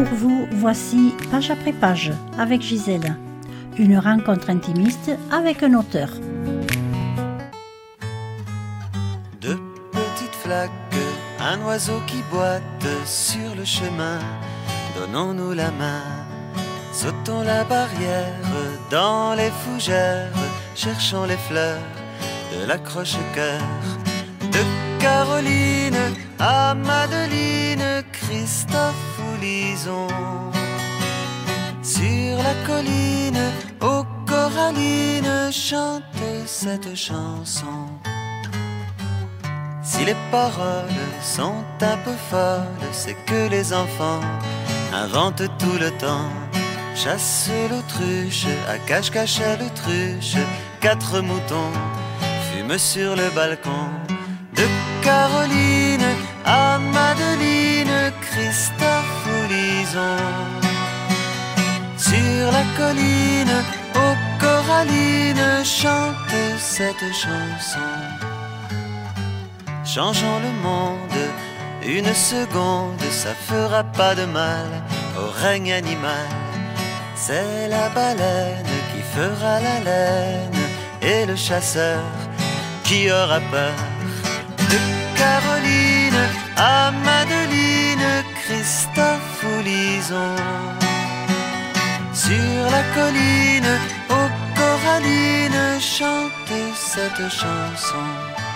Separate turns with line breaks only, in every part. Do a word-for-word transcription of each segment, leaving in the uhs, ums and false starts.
pour vous, voici Page après page avec Gisèle. Une rencontre intimiste avec un auteur.
Deux petites flaques, un oiseau qui boite sur le chemin. Donnons-nous la main, sautons la barrière dans les fougères, cherchons les fleurs de l'accroche-cœur. De Caroline à Madeleine, Christophe ou Lison. Sur la colline, aux corallines, chante cette chanson. Si les paroles sont un peu folles, c'est que les enfants inventent tout le temps. Chasse l'autruche, à cache-cache l'autruche, quatre moutons fument sur le balcon. De Caroline à Madeleine, Christophe ou Lison. Sur la colline, aux corallines, chante cette chanson. Changeons le monde, une seconde, ça fera pas de mal au règne animal. C'est la baleine qui fera la laine et le chasseur qui aura peur. De Caroline à Madeleine, Christophe ou Lison. Sur la colline, aux corallines, chante cette chanson.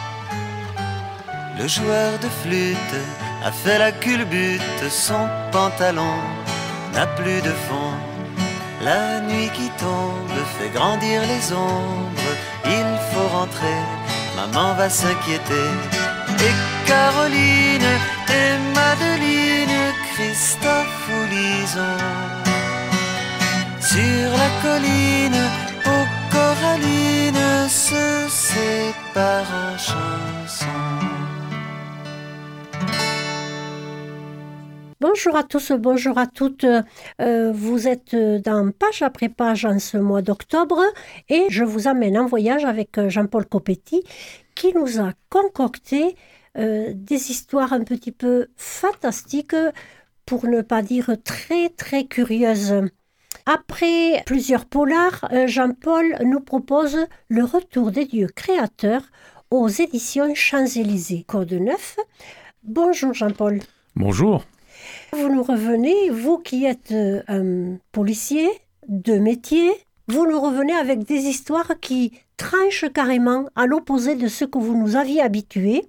Le joueur de flûte a fait la culbute, son pantalon n'a plus de fond. La nuit qui tombe fait grandir les ombres, il faut rentrer, maman va s'inquiéter. Et Caroline et Madeleine, Christophe ou Lison. Sur la colline, aux corallines, se séparent en chansons.
Bonjour à tous, bonjour à toutes. Euh, vous êtes dans Page après page en ce mois d'octobre et je vous amène en voyage avec Jean-Paul Copetti qui nous a concocté euh, des histoires un petit peu fantastiques, pour ne pas dire très très curieuses. Après plusieurs polars, Jean-Paul nous propose Le Retour des dieux créateurs aux éditions Champs-Élysées, Code neuf. Bonjour Jean-Paul.
Bonjour.
Vous nous revenez, vous qui êtes un policier de métier, vous nous revenez avec des histoires qui tranchent carrément à l'opposé de ce que vous nous aviez habitués.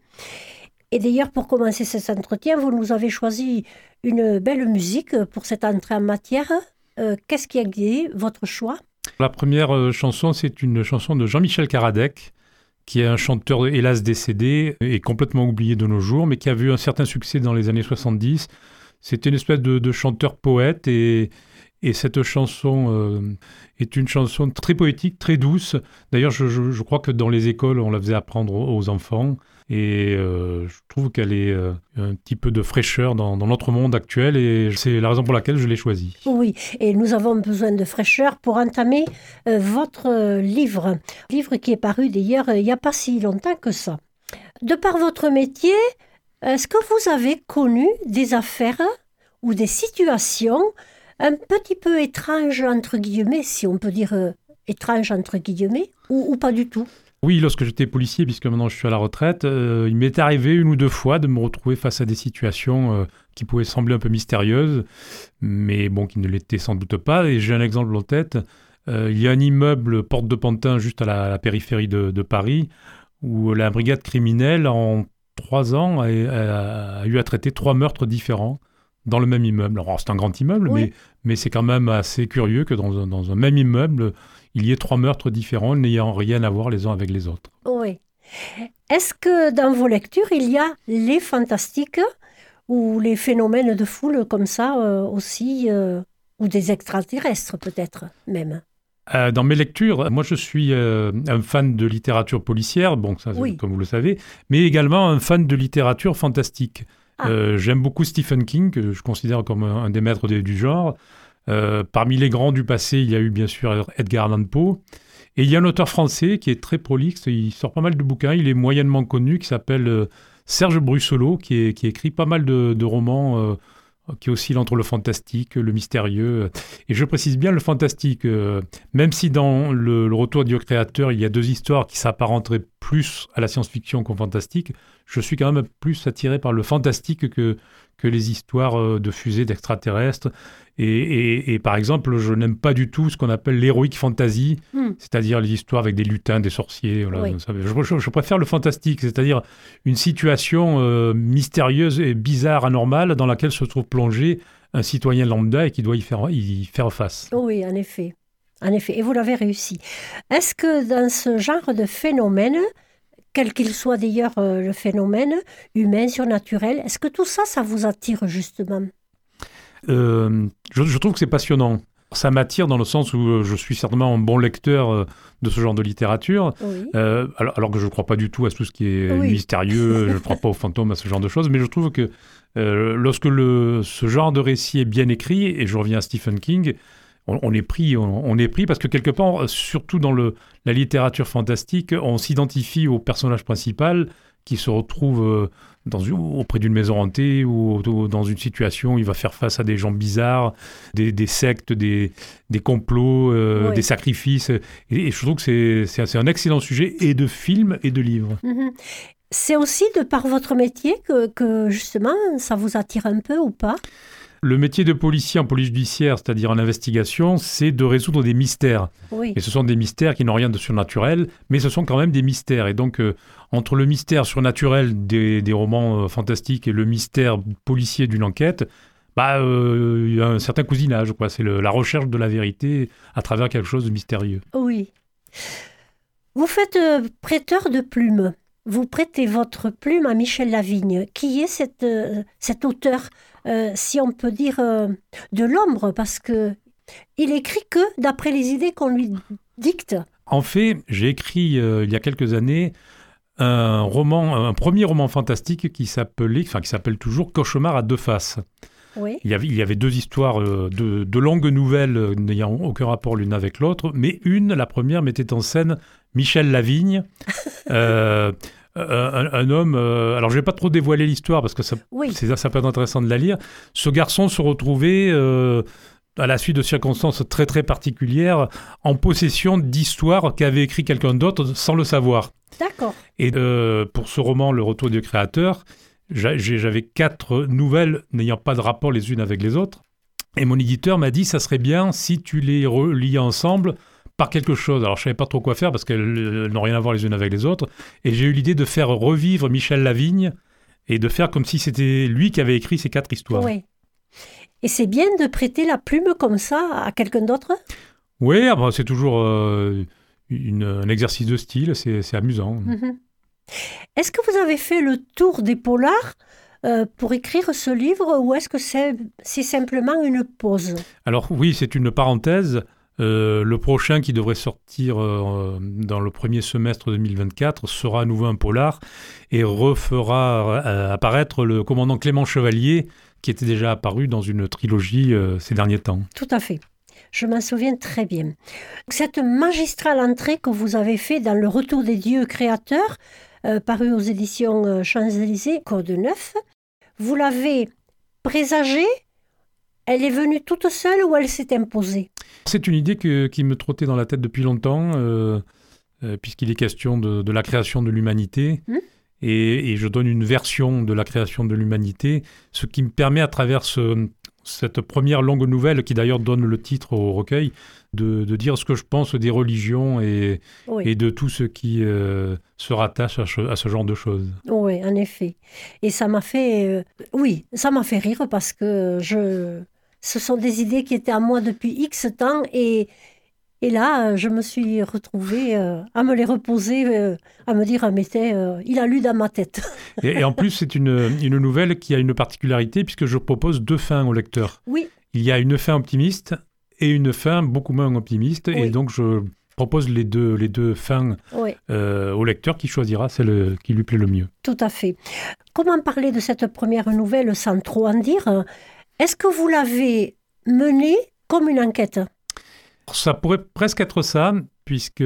Et d'ailleurs, pour commencer cet entretien, vous nous avez choisi une belle musique pour cette entrée en matière. Euh, qu'est-ce qui a guidé votre choix ?
La première euh, chanson, c'est une chanson de Jean-Michel Karadec, qui est un chanteur hélas décédé et complètement oublié de nos jours, mais qui a vu un certain succès dans les années soixante-dix. C'était une espèce de, de chanteur-poète et, et cette chanson euh, est une chanson très poétique, très douce. D'ailleurs, je, je, je crois que dans les écoles, on la faisait apprendre aux enfants et euh, je trouve qu'elle est euh, un petit peu de fraîcheur dans, dans notre monde actuel et c'est la raison pour laquelle je l'ai choisie.
Oui, et nous avons besoin de fraîcheur pour entamer euh, votre euh, livre. Livre qui est paru d'ailleurs euh, il n'y a pas si longtemps que ça. De par votre métier, est-ce que vous avez connu des affaires ou des situations un petit peu étranges, entre guillemets, si on peut dire euh, étranges, entre guillemets, ou, ou pas du tout ?
Oui, lorsque j'étais policier, puisque maintenant je suis à la retraite, euh, il m'est arrivé une ou deux fois de me retrouver face à des situations euh, qui pouvaient sembler un peu mystérieuses, mais bon, qui ne l'étaient sans doute pas. Et j'ai un exemple en tête. Euh, il y a un immeuble, Porte de Pantin, juste à la, à la périphérie de, de Paris, où la brigade criminelle, en trois ans, a, a, a eu à traiter trois meurtres différents dans le même immeuble. Alors, c'est un grand immeuble, oui. mais, mais c'est quand même assez curieux que dans un, dans un même immeuble, il y ait trois meurtres différents n'ayant rien à voir les uns avec les autres.
Oui. Est-ce que dans vos lectures, il y a les fantastiques ou les phénomènes de foule comme ça euh, aussi, euh, ou des extraterrestres peut-être même ?
Euh, dans mes lectures, moi je suis euh, un fan de littérature policière, bon, ça, oui. comme vous le savez, mais également un fan de littérature fantastique. Ah. Euh, j'aime beaucoup Stephen King, que je considère comme un, un des maîtres de, du genre. Euh, parmi les grands du passé, il y a eu bien sûr Edgar Allan Poe. Et il y a un auteur français qui est très prolixe, il sort pas mal de bouquins, il est moyennement connu, qui s'appelle euh, Serge Brussolo, qui, est, qui écrit pas mal de, de romans euh, qui oscille entre le fantastique, le mystérieux. Et je précise bien le fantastique, euh, même si dans le, le Retour du Dieu créateur, il y a deux histoires qui s'apparenteraient plus à la science-fiction qu'au fantastique, je suis quand même plus attiré par le fantastique que, que les histoires de fusées d'extraterrestres. Et, et, et par exemple, je n'aime pas du tout ce qu'on appelle l'héroïque fantasy, mm. c'est-à-dire les histoires avec des lutins, des sorciers. Voilà, oui. je, je, je préfère le fantastique, c'est-à-dire une situation euh, mystérieuse et bizarre, anormale, dans laquelle se trouve plongé un citoyen lambda et qui doit y faire, y faire face.
Oui, en effet. En effet. Et vous l'avez réussi. Est-ce que dans ce genre de phénomène, quel qu'il soit d'ailleurs euh, le phénomène, humain, surnaturel, est-ce que tout ça, ça vous attire justement ?
Euh, je, je trouve que c'est passionnant. Ça m'attire dans le sens où je suis certainement un bon lecteur de ce genre de littérature, oui. euh, alors, alors que je ne crois pas du tout à tout ce qui est oui. mystérieux, je ne crois pas aux fantômes, à ce genre de choses, mais je trouve que euh, lorsque le, ce genre de récit est bien écrit, et je reviens à Stephen King, on, on est pris, on, on est pris parce que quelque part, surtout dans le, la littérature fantastique, on s'identifie au personnage principal qui se retrouve euh, dans une, auprès d'une maison hantée ou, ou dans une situation où il va faire face à des gens bizarres, des, des sectes, des, des complots, euh, oui. des sacrifices. Et, et je trouve que c'est, c'est, c'est un excellent sujet et de film et de livre.
Mm-hmm. C'est aussi de par votre métier que, que justement ça vous attire un peu ou pas ?
Le métier de policier en police judiciaire, c'est-à-dire en investigation, c'est de résoudre des mystères.
Oui.
Et ce sont des mystères qui n'ont rien de surnaturel, mais ce sont quand même des mystères. Et donc, euh, entre le mystère surnaturel des, des romans euh, fantastiques et le mystère policier d'une enquête, bah, euh, il y a un certain cousinage, quoi. C'est le, la recherche de la vérité à travers quelque chose de mystérieux.
Oui. Vous faites euh, prêteur de plumes. Vous prêtez votre plume à Michel Lavigne. Qui est cette, euh, cet auteur, euh, si on peut dire, euh, de l'ombre, parce qu'il écrit que d'après les idées qu'on lui dicte.
En fait, j'ai écrit euh, il y a quelques années un roman, un premier roman fantastique qui s'appelait, enfin qui s'appelle toujours Cauchemar à deux faces.
Oui.
Il y avait, il y avait deux histoires, euh, de, de longues nouvelles euh, n'ayant aucun rapport l'une avec l'autre, mais une, la première, mettait en scène Michel Lavigne, euh, un, un homme... Euh, alors, je ne vais pas trop dévoiler l'histoire, parce que ça,
oui.
c'est, ça peut être intéressant de la lire. Ce garçon se retrouvait, euh, à la suite de circonstances très, très particulières, en possession d'histoires qu'avait écrit quelqu'un d'autre sans le savoir.
D'accord.
Et euh, pour ce roman, Le Retour du Créateur, j'avais quatre nouvelles n'ayant pas de rapport les unes avec les autres. Et mon éditeur m'a dit, ça serait bien si tu les reliais ensemble par quelque chose. Alors, je ne savais pas trop quoi faire parce qu'elles n'ont rien à voir les unes avec les autres. Et j'ai eu l'idée de faire revivre Michel Lavigne et de faire comme si c'était lui qui avait écrit ces quatre histoires.
Oui. Et c'est bien de prêter la plume comme ça à quelqu'un d'autre ?
Oui, bah, c'est toujours euh, une, un exercice de style, c'est, c'est amusant.
Mm-hmm. Est-ce que vous avez fait le tour des polars euh, pour écrire ce livre ou est-ce que c'est, c'est simplement une pause ?
Alors oui, c'est une parenthèse. Euh, le prochain qui devrait sortir euh, dans le premier semestre deux mille vingt-quatre sera à nouveau un polar et refera euh, apparaître le commandant Clément Chevalier qui était déjà apparu dans une trilogie euh, ces derniers temps.
Tout à fait. Je m'en souviens très bien. Cette magistrale entrée que vous avez faite dans Le Retour des dieux créateurs, euh, paru aux éditions euh, Champs-Élysées, Code neuf, vous l'avez présagée ? Elle est venue toute seule ou elle s'est imposée ?
C'est une idée que, qui me trottait dans la tête depuis longtemps, euh, euh, puisqu'il est question de, de la création de l'humanité. Mmh. Et, et je donne une version de la création de l'humanité, ce qui me permet, à travers ce, cette première longue nouvelle, qui d'ailleurs donne le titre au recueil, de, de dire ce que je pense des religions et, oui. et de tout ce qui euh, se rattache à, à ce genre de choses.
Oui, en effet. Et ça m'a fait... Euh, oui, ça m'a fait rire parce que je... ce sont des idées qui étaient à moi depuis X temps et... Et là, je me suis retrouvée euh, à me les reposer, euh, à me dire, ah, mais euh, il a lu dans ma tête.
et, et en plus, c'est une, une nouvelle qui a une particularité, puisque je propose deux fins au lecteur.
Oui.
Il y a une fin optimiste et une fin beaucoup moins optimiste. Oui. Et donc, je propose les deux, les deux fins oui. euh, au lecteur qui choisira celle qui lui plaît le mieux.
Tout à fait. Comment parler de cette première nouvelle sans trop en dire ? Est-ce que vous l'avez menée comme une enquête ?
Ça pourrait presque être ça, puisque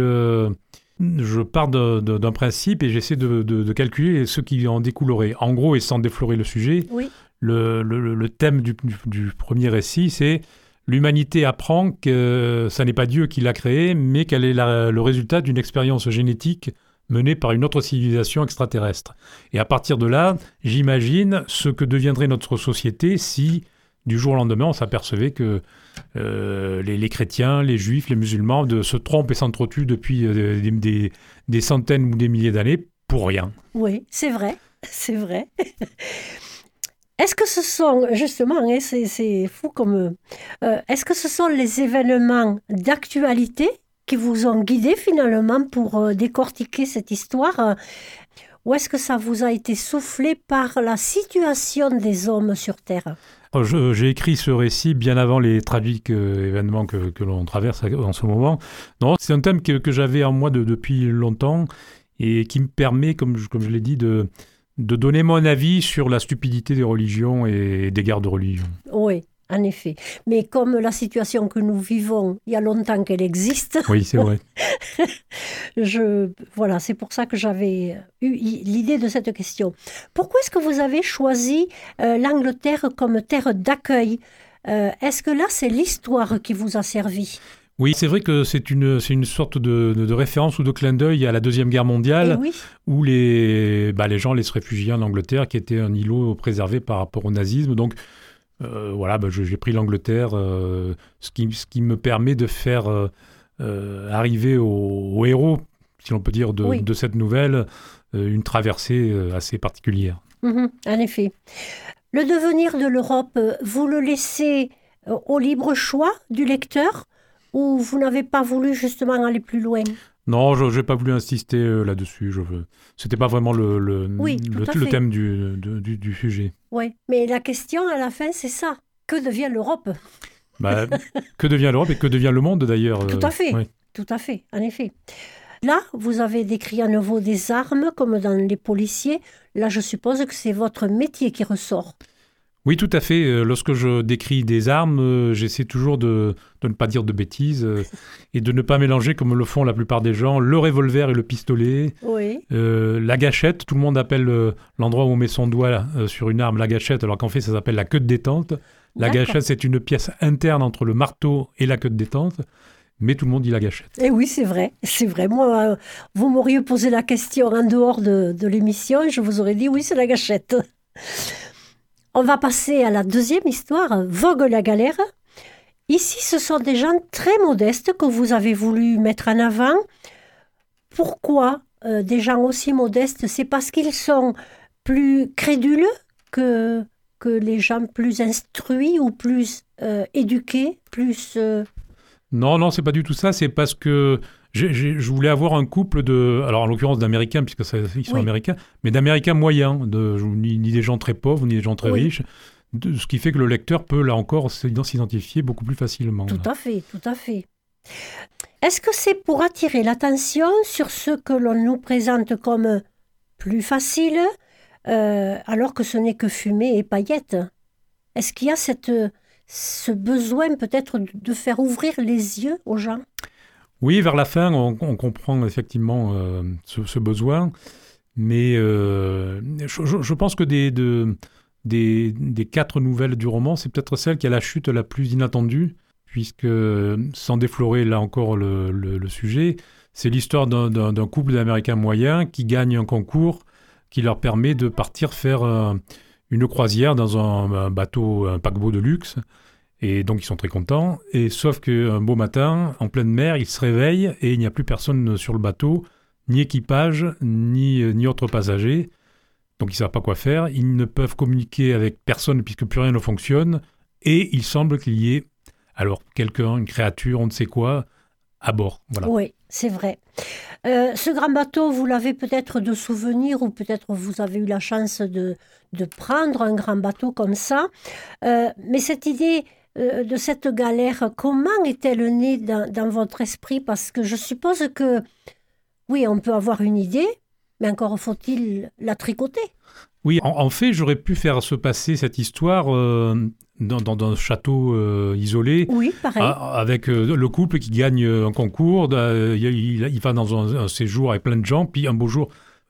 je pars de, de, d'un principe et j'essaie de, de, de calculer ce qui en découlerait. En gros, et sans déflorer le sujet,
oui.
le, le, le thème du, du, du premier récit, c'est l'humanité apprend que ça n'est pas Dieu qui l'a créée, mais qu'elle est la, le résultat d'une expérience génétique menée par une autre civilisation extraterrestre. Et à partir de là, j'imagine ce que deviendrait notre société si, du jour au lendemain, on s'apercevait que euh, les, les chrétiens, les juifs, les musulmans de, se trompent et s'entretuent depuis euh, des, des, des centaines ou des milliers d'années pour rien.
Oui, c'est vrai, c'est vrai. Est-ce que ce sont, justement, hein, c'est, c'est fou comme... Euh, est-ce que ce sont les événements d'actualité qui vous ont guidé finalement pour euh, décortiquer cette histoire euh, ou est-ce que ça vous a été soufflé par la situation des hommes sur Terre ?
Je, j'ai écrit ce récit bien avant les tragiques euh, événements que, que l'on traverse en ce moment. Non, c'est un thème que, que j'avais en moi de, depuis longtemps et qui me permet, comme je, comme je l'ai dit, de, de donner mon avis sur la stupidité des religions et des guerres de religion.
Oui, en effet. Mais comme la situation que nous vivons, il y a longtemps qu'elle existe.
Oui, c'est vrai.
je, voilà, c'est pour ça que j'avais eu l'idée de cette question. Pourquoi est-ce que vous avez choisi euh, l'Angleterre comme terre d'accueil ? euh, Est-ce que là, c'est l'histoire qui vous a servi ?
Oui, c'est vrai que c'est une, c'est une sorte de, de, de référence ou de clin d'œil à la Deuxième Guerre mondiale,
oui.
où les, bah, les gens allaient se réfugier en Angleterre, qui était un îlot préservé par rapport au nazisme. Donc, euh, voilà, bah, je, j'ai pris l'Angleterre, euh, ce, qui, ce qui me permet de faire euh, euh, arriver au, au héros, si l'on peut dire, de,
oui.
de cette nouvelle, euh, une traversée euh, assez particulière.
Mmh, en effet. Le devenir de l'Europe, vous le laissez au libre choix du lecteur ? Ou vous n'avez pas voulu justement aller plus loin ?
Non, je n'ai pas voulu insister euh, là-dessus. Ce n'était pas vraiment le, le,
oui,
le, le thème du, de, du, du sujet.
Oui, mais la question à la fin, c'est ça. Que devient l'Europe ?
bah, Que devient l'Europe et que devient le monde d'ailleurs ?
Tout à fait, euh, oui. Tout à fait, en effet. Là, vous avez décrit à nouveau des armes comme dans les policiers. Là, je suppose que c'est votre métier qui ressort.
Oui, tout à fait. Lorsque je décris des armes, j'essaie toujours de, de ne pas dire de bêtises euh, et de ne pas mélanger, comme le font la plupart des gens, le revolver et le pistolet.
Oui.
Euh, la gâchette, tout le monde appelle euh, l'endroit où on met son doigt euh, sur une arme la gâchette, alors qu'en fait, ça s'appelle la queue de détente. La D'accord. gâchette, c'est une pièce interne entre le marteau et la queue de détente. Mais tout le monde dit la gâchette.
Et oui, c'est vrai. C'est vrai. Moi, euh, vous m'auriez posé la question en dehors de, de l'émission et je vous aurais dit oui, c'est la gâchette. On va passer à la deuxième histoire, Vogue la galère. Ici, ce sont des gens très modestes que vous avez voulu mettre en avant. Pourquoi euh, des gens aussi modestes ? C'est parce qu'ils sont plus crédules que, que les gens plus instruits ou plus euh, éduqués, plus... Euh...
Non, non, c'est pas du tout ça. C'est parce que j'ai, j'ai, je voulais avoir un couple de... Alors, en l'occurrence, d'Américains, puisque ça, ils sont oui. Américains, mais d'Américains moyens, de, ni, ni des gens très pauvres, ni des gens très oui. riches, de, ce qui fait que le lecteur peut, là encore, s'identifier beaucoup plus facilement.
Tout
là.
à fait, tout à fait. Est-ce que c'est pour attirer l'attention sur ce que l'on nous présente comme plus facile, euh, alors que ce n'est que fumée et paillettes ? Est-ce qu'il y a cette... ce besoin peut-être de faire ouvrir les yeux aux gens ?
Oui, vers la fin, on, on comprend effectivement euh, ce, ce besoin, mais euh, je, je pense que des, de, des, des quatre nouvelles du roman, c'est peut-être celle qui a la chute la plus inattendue, puisque, sans déflorer là encore le, le, le sujet, c'est l'histoire d'un, d'un, d'un couple d'Américains moyens qui gagne un concours qui leur permet de partir faire un, une croisière dans un, un bateau, un paquebot de luxe. Et donc, ils sont très contents. Et sauf qu'un beau matin, en pleine mer, ils se réveillent et il n'y a plus personne sur le bateau, ni équipage, ni, ni autres passagers. Donc, ils ne savent pas quoi faire. Ils ne peuvent communiquer avec personne puisque plus rien ne fonctionne. Et il semble qu'il y ait, alors, quelqu'un, une créature, on ne sait quoi, à bord. Voilà.
Oui, c'est vrai. Euh, ce grand bateau, vous l'avez peut-être de souvenir ou peut-être vous avez eu la chance de, de prendre un grand bateau comme ça. Euh, mais cette idée... Euh, de cette galère, comment est-elle née dans, dans votre esprit ? Parce que je suppose que, oui, on peut avoir une idée, mais encore faut-il la tricoter.
Oui, en, en fait, j'aurais pu faire se passer cette histoire euh, dans, dans, dans un château euh, isolé.
Oui, pareil.
A, avec euh, le couple qui gagne un concours, euh, il, il, il va dans un, un séjour avec plein de gens, puis un beau jour,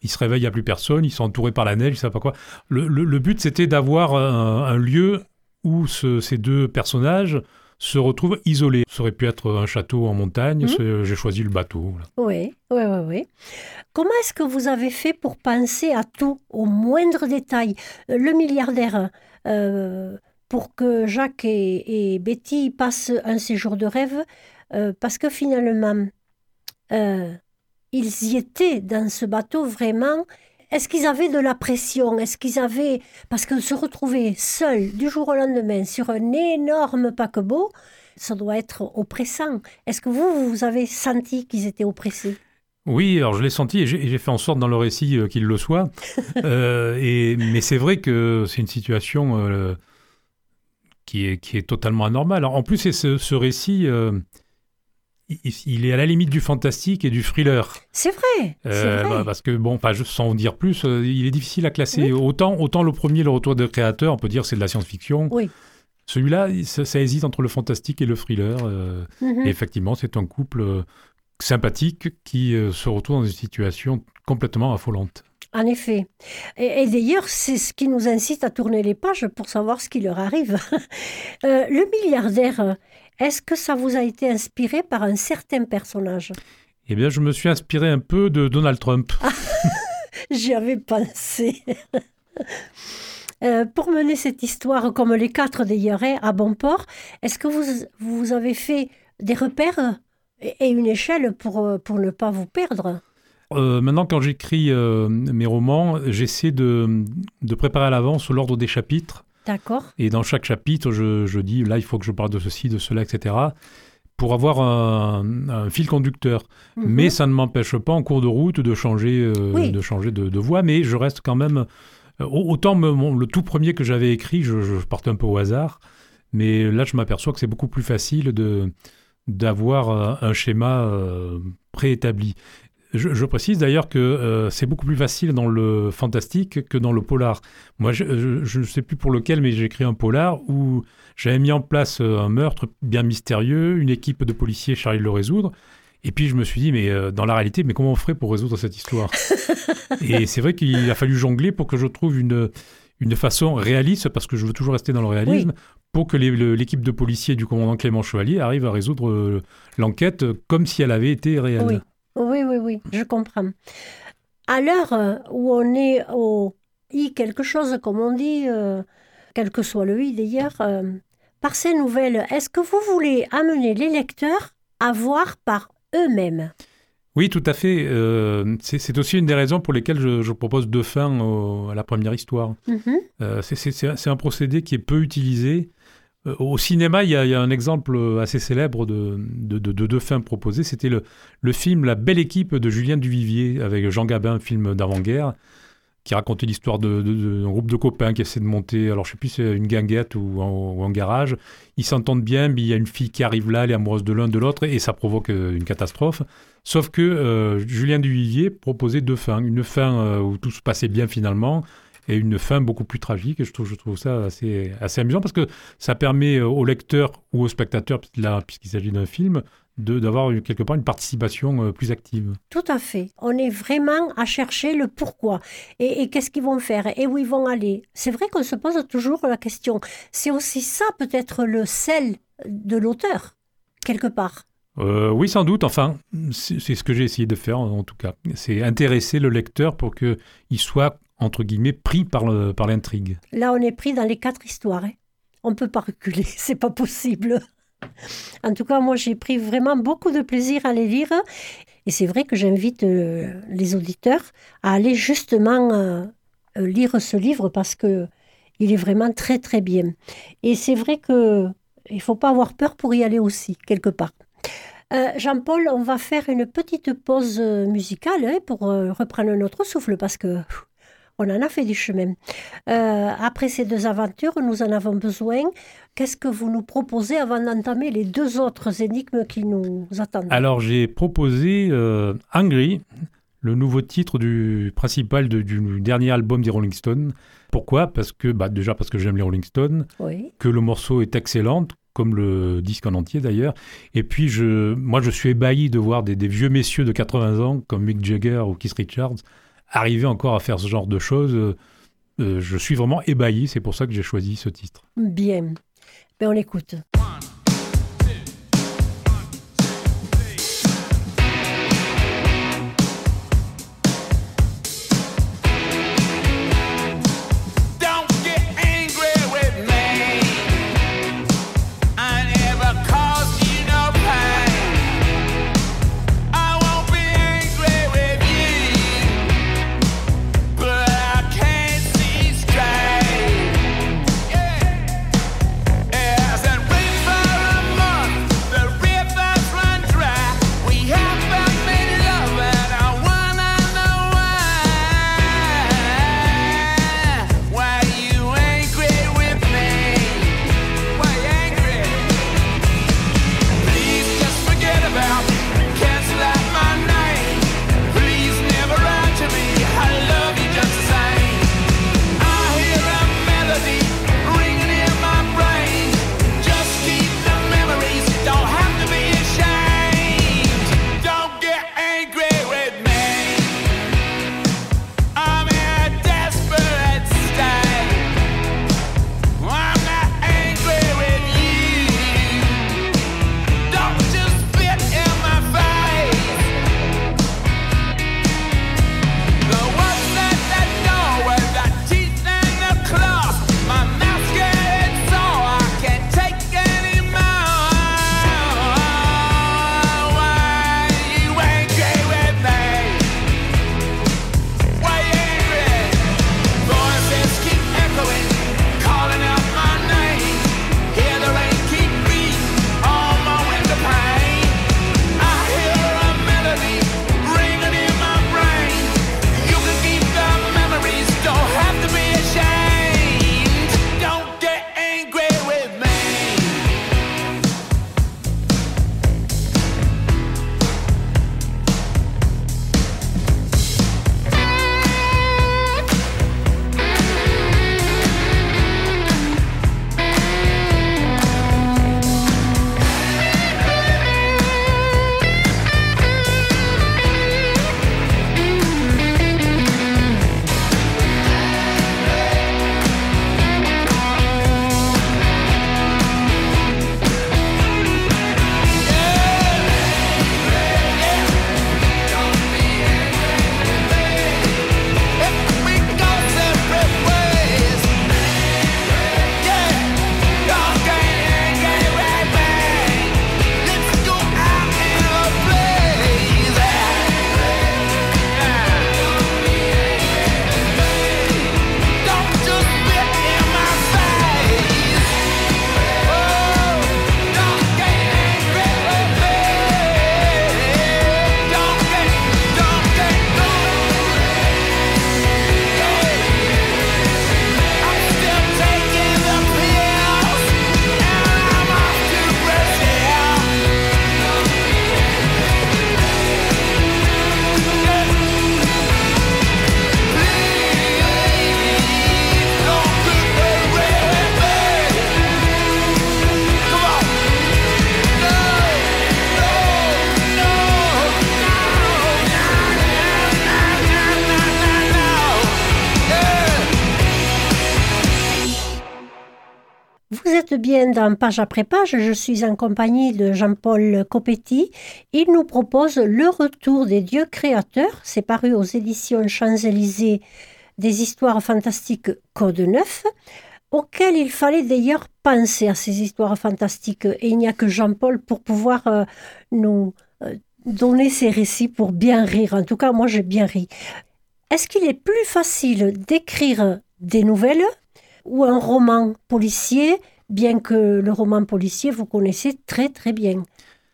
Ils se réveillent, il n'y a plus personne, ils sont entourés par la neige, ils ne savent pas quoi. Le, le, le but, c'était d'avoir un, un lieu où ce, ces deux personnages se retrouvent isolés. Ça aurait pu être un château en montagne, mmh. j'ai choisi le bateau. Voilà.
Oui, oui, oui, oui. Comment est-ce que vous avez fait pour penser à tout, au moindre détail ? Le milliardaire, euh, pour que Jacques et, et Betty passent un séjour de rêve, euh, parce que finalement, euh, ils y étaient dans ce bateau vraiment. Est-ce qu'ils avaient de la pression ? Est-ce qu'ils avaient... Parce que se retrouver seul du jour au lendemain sur un énorme paquebot, ça doit être oppressant. Est-ce que vous, vous avez senti qu'ils étaient oppressés ?
Oui, alors je l'ai senti et j'ai, et j'ai fait en sorte dans le récit euh, qu'il le soit. euh, et, mais c'est vrai que c'est une situation euh, qui, est, qui est totalement anormale. Alors, en plus, c'est ce, ce récit... Euh, il est à la limite du fantastique et du thriller.
C'est vrai,
euh,
c'est vrai.
Bah, parce que, bon, pas, sans en dire plus, euh, il est difficile à classer. Oui. Autant, autant le premier, Le Retour des créateurs, on peut dire c'est de la science-fiction.
Oui.
Celui-là, ça, ça hésite entre le fantastique et le thriller. Euh, mm-hmm. Et effectivement, c'est un couple euh, sympathique qui euh, se retrouve dans une situation complètement affolante.
En effet. Et, et d'ailleurs, c'est ce qui nous incite à tourner les pages pour savoir ce qui leur arrive. euh, le milliardaire... Est-ce que ça vous a été inspiré par un certain personnage ?
Eh bien, je me suis inspiré un peu de Donald Trump.
J'y avais pensé. euh, pour mener cette histoire, comme les quatre d'ailleurs, à bon port, est-ce que vous, vous avez fait des repères et une échelle pour, pour ne pas vous perdre ?
Euh, maintenant, quand j'écris euh, mes romans, j'essaie de, de préparer à l'avance l'ordre des chapitres.
D'accord.
Et dans chaque chapitre, je, je dis, là, il faut que je parle de ceci, de cela, et cetera, pour avoir un, un fil conducteur. Mm-hmm. Mais ça ne m'empêche pas, en cours de route, de changer, euh, oui. de, changer de, de voix, mais je reste quand même... Euh, autant me, mon, le tout premier que j'avais écrit, je, je partais un peu au hasard, mais là, je m'aperçois que c'est beaucoup plus facile de, d'avoir un schéma euh, préétabli. Je, je précise d'ailleurs que euh, c'est beaucoup plus facile dans le fantastique que dans le polar. Moi, je ne sais plus pour lequel, mais j'ai écrit un polar où j'avais mis en place un meurtre bien mystérieux, une équipe de policiers chargée de le résoudre. Et puis, je me suis dit, mais euh, dans la réalité, mais comment on ferait pour résoudre cette histoire ? Et c'est vrai qu'il a fallu jongler pour que je trouve une, une façon réaliste, parce que je veux toujours rester dans le réalisme, oui. pour que les, le, l'équipe de policiers du commandant Clément Chevalier arrive à résoudre euh, l'enquête comme si elle avait été réelle.
Oui. Oui, oui, oui, je comprends. À l'heure où on est au i quelque chose, comme on dit, euh, quel que soit le i d'ailleurs, euh, par ces nouvelles, est-ce que vous voulez amener les lecteurs à voir par eux-mêmes ?
Oui, tout à fait. Euh, c'est, c'est aussi une des raisons pour lesquelles je, je propose deux fins au, à la première histoire. Mm-hmm. Euh, c'est, c'est, c'est un procédé qui est peu utilisé. Au cinéma, il y, a, il y a un exemple assez célèbre de, de, de, de deux fins proposées. C'était le, le film La Belle Équipe de Julien Duvivier avec Jean Gabin, un film d'avant-guerre, qui racontait l'histoire de, de, de, d'un groupe de copains qui essaient de monter, alors je ne sais plus si c'est une guinguette ou un, ou un garage. Ils s'entendent bien, mais il y a une fille qui arrive là, elle est amoureuse de l'un de l'autre, et ça provoque une catastrophe. Sauf que euh, Julien Duvivier proposait deux fins. Une fin euh, où tout se passait bien finalement, et une fin beaucoup plus tragique. Et je trouve, je trouve ça assez, assez amusant parce que ça permet au lecteur ou au spectateur, là, puisqu'il s'agit d'un film, de, d'avoir quelque part une participation plus active.
Tout à fait. On est vraiment à chercher le pourquoi et, et qu'est-ce qu'ils vont faire et où ils vont aller. C'est vrai qu'on se pose toujours la question. C'est aussi ça peut-être le sel de l'auteur, quelque part.
Euh, oui, sans doute. Enfin, c'est, c'est ce que j'ai essayé de faire en, en tout cas. C'est intéresser le lecteur pour qu'il soit entre guillemets, pris par, le, par l'intrigue.
Là, on est pris dans les quatre histoires. Hein. On ne peut pas reculer, c'est pas possible. En tout cas, moi, j'ai pris vraiment beaucoup de plaisir à les lire. Et c'est vrai que j'invite euh, les auditeurs à aller justement euh, lire ce livre parce qu'il est vraiment très, très bien. Et c'est vrai qu'il ne faut pas avoir peur pour y aller aussi, quelque part. Euh, Jean-Paul, on va faire une petite pause musicale hein, pour euh, reprendre notre souffle parce que... On en a fait du chemin. Euh, après ces deux aventures, nous en avons besoin. Qu'est-ce que vous nous proposez avant d'entamer les deux autres énigmes qui nous attendent ?
Alors, j'ai proposé euh, Angry, le nouveau titre du principal de, du dernier album des Rolling Stones. Pourquoi ? Parce que, bah, déjà parce que j'aime les Rolling Stones,
oui.
que le morceau est excellent, comme le disque en entier d'ailleurs. Et puis, je, moi, je suis ébahi de voir des, des vieux messieurs de quatre-vingts ans, comme Mick Jagger ou Keith Richards, arriver encore à faire ce genre de choses, euh, euh, je suis vraiment ébahi. C'est pour ça que j'ai choisi ce titre.
Bien. Ben, on l'écoute. Vous êtes bien dans Page après Page, je suis en compagnie de Jean-Paul Copetti. Il nous propose Le Retour des dieux créateurs, c'est paru aux éditions Champs-Élysées, des histoires fantastiques Code neuf, auxquelles il fallait d'ailleurs penser à ces histoires fantastiques. Et il n'y a que Jean-Paul pour pouvoir euh, nous euh, donner ces récits pour bien rire. En tout cas, moi j'ai bien ri. Est-ce qu'il est plus facile d'écrire des nouvelles ou un roman policier, bien que le roman policier, vous connaissez très très bien?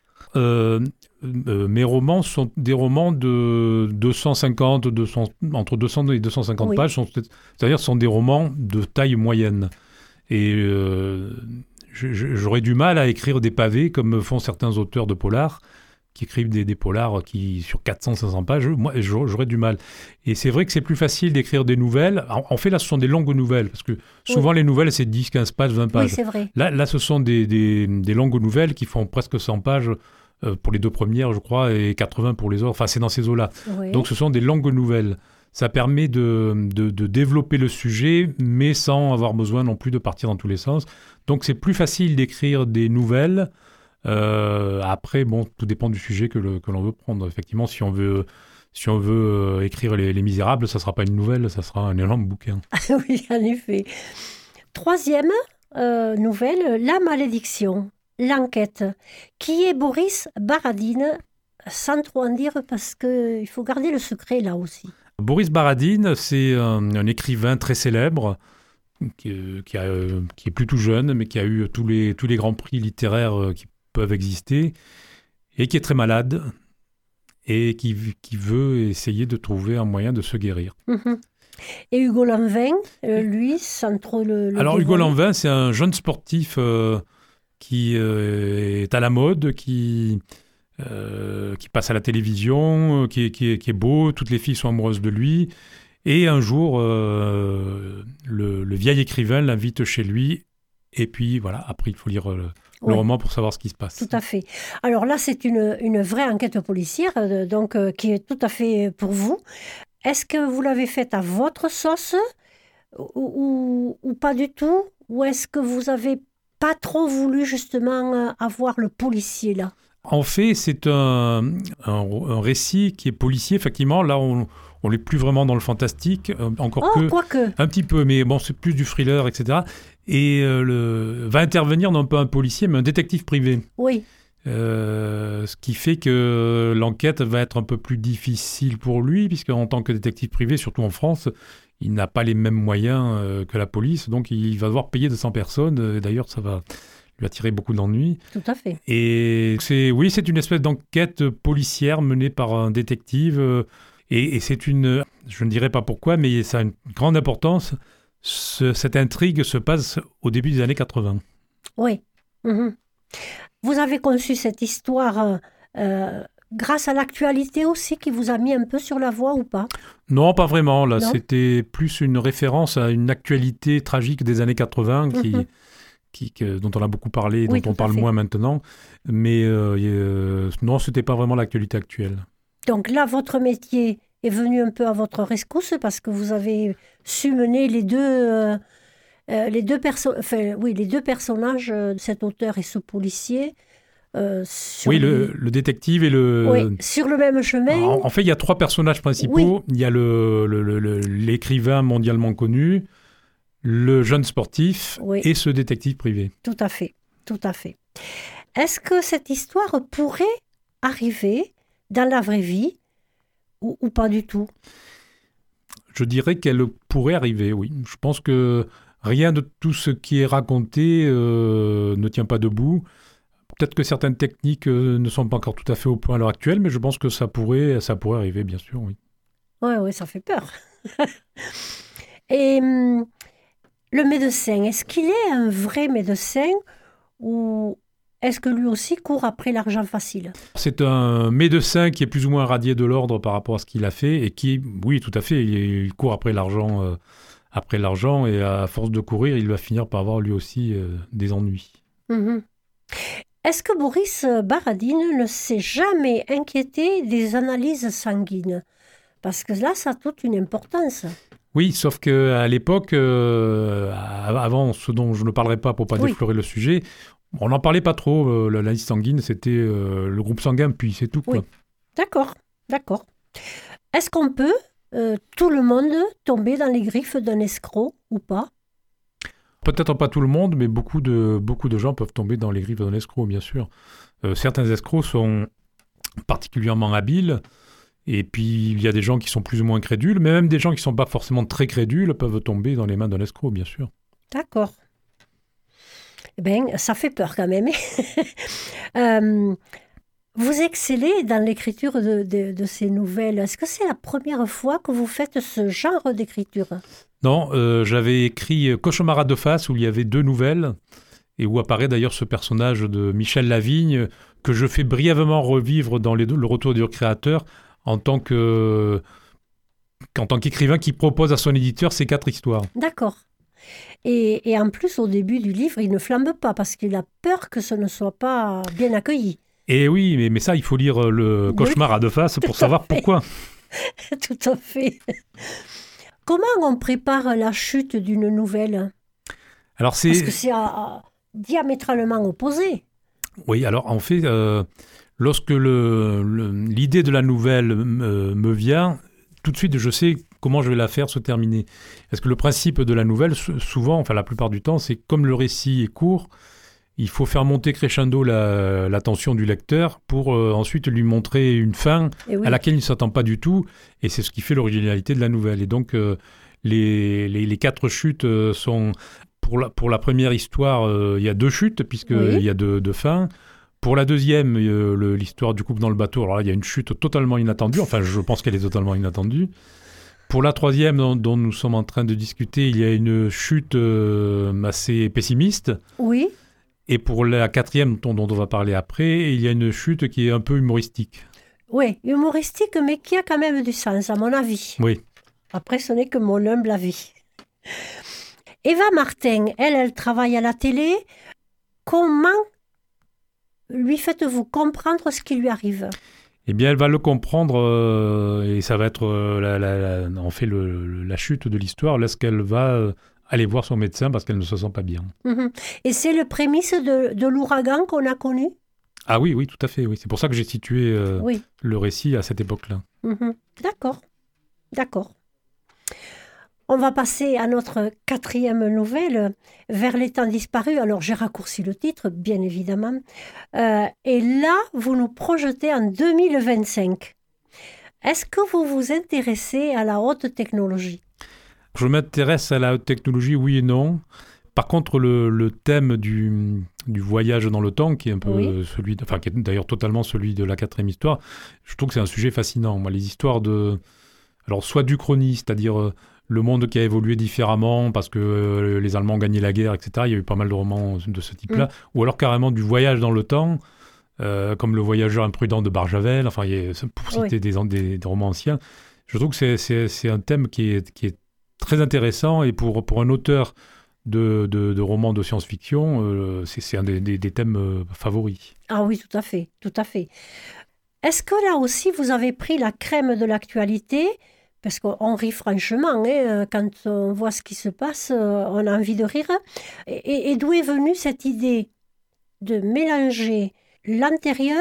euh, euh, Mes romans sont des romans de deux cent cinquante, deux cents, entre deux cents et deux cent cinquante oui. pages, sont, c'est-à-dire sont des romans de taille moyenne. Et euh, j'aurais du mal à écrire des pavés comme font certains auteurs de polars, qui écrivent des, des polars qui, sur quatre cents à cinq cents pages, moi, j'aurais du mal. Et c'est vrai que c'est plus facile d'écrire des nouvelles. En, en fait, là, ce sont des longues nouvelles, parce que souvent, oui. les nouvelles, c'est dix, quinze pages, vingt pages.
Oui, c'est vrai.
Là, là ce sont des, des, des longues nouvelles qui font presque cent pages euh, pour les deux premières, je crois, et quatre-vingts pour les autres. Enfin, c'est dans ces eaux-là. Oui. Donc, ce sont des longues nouvelles. ça permet de, de, de développer le sujet, mais sans avoir besoin non plus de partir dans tous les sens. Donc c'est plus facile d'écrire des nouvelles. Euh, après, bon, tout dépend du sujet que, le, que l'on veut prendre. Effectivement, si on veut, si on veut euh, écrire les, les Misérables, ça ne sera pas une nouvelle, ça sera un énorme bouquin.
Oui, en effet. Troisième euh, nouvelle, La Malédiction, l'enquête, qui est Boris Baradine, sans trop en dire parce qu'il faut garder le secret là aussi.
Boris Baradine, c'est un, un écrivain très célèbre, qui, qui, a, qui est plutôt jeune, mais qui a eu tous les, tous les grands prix littéraires qui peuvent exister, et qui est très malade, et qui, qui veut essayer de trouver un moyen de se guérir.
Mmh. Et Hugo Lanvin, euh, lui, sans trop le... le
Alors
dévoiler.
Hugo Lanvin, c'est un jeune sportif euh, qui euh, est à la mode, qui... Euh, qui passe à la télévision, euh, qui, est, qui, est, qui est beau, toutes les filles sont amoureuses de lui. Et un jour, euh, le, le vieil écrivain l'invite chez lui. Et puis voilà, après il faut lire le,
Oui.
le roman pour savoir ce qui se passe.
Tout à fait. Alors là, c'est une, une vraie enquête policière, euh, donc, euh, qui est tout à fait pour vous. Est-ce que vous l'avez faite à votre sauce ou, ou, ou pas du tout? Ou est-ce que vous avez pas trop voulu justement euh, avoir le policier là?
En fait, c'est un, un, un récit qui est policier. Effectivement, là, on n'est plus vraiment dans le fantastique, euh, encore
Oh,
que...
quoique.
Un petit peu, mais bon, c'est plus du thriller, et cetera. Et euh, le, va intervenir non pas un policier, mais un détective privé.
Oui,
Euh, ce qui fait que l'enquête va être un peu plus difficile pour lui, puisqu'en tant que détective privé, surtout en France, il n'a pas les mêmes moyens euh, que la police, donc il va devoir payer deux cents personnes. Et d'ailleurs, ça va lui attirer beaucoup d'ennuis.
tout à fait.
Et c'est, oui, c'est une espèce d'enquête policière menée par un détective. euh, et, et c'est une, je ne dirais pas pourquoi, mais ça a une grande importance. Ce- cette intrigue se passe au début des années quatre-vingts.
Oui. Mhm. Vous avez conçu cette histoire euh, euh, grâce à l'actualité aussi qui vous a mis un peu sur la voie ou pas?
Non, pas vraiment. Là,
Non.
c'était plus une référence à une actualité tragique des années quatre-vingts qui,
Mhm.
qui, que- dont on a beaucoup parlé,
Oui,
dont
tout
on
à
parle
fait.
moins maintenant. Mais euh, euh, non, c'était pas vraiment l'actualité actuelle.
Donc là, votre métier est venu un peu à votre rescousse parce que vous avez su mener les deux, euh, euh, les deux, perso- enfin, oui, les deux personnages, euh, cet auteur et ce policier, euh, sur,
Oui,
le,
le, le détective et le...
oui, sur le même chemin.
En, en fait, il y a trois personnages principaux. Il y a le, le- le- le- l'écrivain mondialement connu, le jeune sportif
Oui.
et ce détective privé.
Tout à fait, tout à fait. Est-ce que cette histoire pourrait arriver dans la vraie vie ou, ou pas du tout?
Je dirais qu'elle pourrait arriver, oui. Je pense que rien de tout ce qui est raconté euh, ne tient pas debout. Peut-être que certaines techniques euh, ne sont pas encore tout à fait au point à l'heure actuelle, mais je pense que ça pourrait, ça pourrait arriver, bien sûr, oui.
Oui, oui, ça fait peur. Et hum, le médecin, est-ce qu'il est un vrai médecin ou est-ce que lui aussi court après l'argent facile?
C'est un médecin qui est plus ou moins radié de l'ordre par rapport à ce qu'il a fait et qui, oui, tout à fait, il, il court après l'argent, euh, après l'argent et à force de courir, il va finir par avoir lui aussi euh, des ennuis.
Mhm. Est-ce que Boris Baradine ne s'est jamais inquiété des analyses sanguines? Parce que là, ça a toute une importance.
Oui, sauf qu'à l'époque, euh, avant ce dont je ne parlerai pas pour pas
Oui.
déflorer le sujet, on n'en parlait pas trop. euh, L'analyse sanguine, c'était euh, le groupe sanguin, puis c'est tout, quoi.
Oui. D'accord, d'accord. Est-ce qu'on peut, euh, tout le monde, tomber dans les griffes d'un escroc ou pas?
Peut-être pas tout le monde, mais beaucoup de, beaucoup de gens peuvent tomber dans les griffes d'un escroc, bien sûr. Euh, certains escrocs sont particulièrement habiles, et puis il y a des gens qui sont plus ou moins crédules, mais même des gens qui ne sont pas forcément très crédules peuvent tomber dans les mains d'un escroc, bien sûr.
D'accord. Eh bien, ça fait peur quand même. Euh, vous excellez dans l'écriture de, de- de ces nouvelles. Est-ce que c'est la première fois que vous faites ce genre d'écriture?
Non, euh, j'avais écrit Cauchemar à deux faces, où il y avait deux nouvelles, et où apparaît d'ailleurs ce personnage de Michel Lavigne, que je fais brièvement revivre dans les deux, Le Retour du Créateur, en tant que, en tant qu'écrivain qui propose à son éditeur ces quatre histoires.
D'accord. Et, et en plus, au début du livre, il ne flambe pas parce qu'il a peur que ce ne soit pas bien accueilli.
Et oui, mais, mais ça, il faut lire le
Oui.
Cauchemar à deux faces
Tout
pour
à
savoir
fait.
pourquoi.
Tout à fait. Comment on prépare la chute d'une nouvelle?
Alors c'est...
Parce que c'est à, à, diamétralement opposé.
Oui, alors en fait, euh, lorsque le, le, l'idée de la nouvelle me, me vient, tout de suite je sais comment je vais la faire se terminer. Parce que le principe de la nouvelle, souvent, enfin la plupart du temps, c'est comme le récit est court, il faut faire monter crescendo la, l'attention du lecteur pour euh, ensuite lui montrer une fin oui. à laquelle il ne s'attend pas du tout. Et c'est ce qui fait l'originalité de la nouvelle. Et donc, euh, les, les, les quatre chutes euh, sont... Pour la, pour la première histoire, euh, il y a deux chutes, puisqu'il oui. y a deux, deux fins. Pour la deuxième, euh, le, l'histoire du couple dans le bateau, alors là, il y a une chute totalement inattendue. Enfin, je pense qu'elle est totalement inattendue. Pour la troisième, dont, dont nous sommes en train de discuter, il y a une chute euh, assez pessimiste.
Oui.
Et pour la quatrième, dont, dont on va parler après, il y a une chute qui est un peu humoristique.
Oui, humoristique, mais qui a quand même du sens, à mon avis.
Oui.
Après, ce n'est que mon humble avis. Eva Martin, elle, elle travaille à la télé. Comment lui faites-vous comprendre ce qui lui arrive?
Eh bien, elle va le comprendre euh, et ça va être euh, la, la, la, en fait le, la chute de l'histoire lorsqu'elle va euh, aller voir son médecin parce qu'elle ne se sent pas bien.
Mmh. Et c'est le prémisse de, de l'ouragan qu'on a connu?
Ah oui, oui, tout à fait. Oui. C'est pour ça que j'ai situé euh, oui. le récit à cette époque-là.
Mmh. D'accord, d'accord. On va passer à notre quatrième nouvelle, Vers les temps disparus. Alors, j'ai raccourci le titre, bien évidemment. Euh, et là, vous nous projetez en deux mille vingt-cinq. Est-ce que vous vous intéressez à la haute technologie?
Je m'intéresse à la haute technologie, oui et non. Par contre, le, le thème du, du voyage dans le temps, qui est un peu oui. celui, de, enfin, qui est d'ailleurs totalement celui de la quatrième histoire, je trouve que c'est un sujet fascinant. Moi, les histoires de... Alors, soit d'Uchronie, c'est-à-dire... Euh, le monde qui a évolué différemment parce que euh, les Allemands ont gagné la guerre, et cetera. Il y a eu pas mal de romans de ce type-là. Mmh. Ou alors carrément du voyage dans le temps, euh, comme Le Voyageur imprudent de Barjavel, enfin, il y a, pour citer oui. des, des, des romans anciens. Je trouve que c'est, c'est, c'est un thème qui est, qui est très intéressant et pour, pour un auteur de, de, de romans de science-fiction, euh, c'est, c'est un des, des, des thèmes euh, favoris.
Ah oui, tout à fait, tout à fait. Est-ce que là aussi, vous avez pris la crème de l'actualité ? Parce qu'on rit franchement, hein, quand on voit ce qui se passe, on a envie de rire. Et, et, et d'où est venue cette idée de mélanger l'antérieur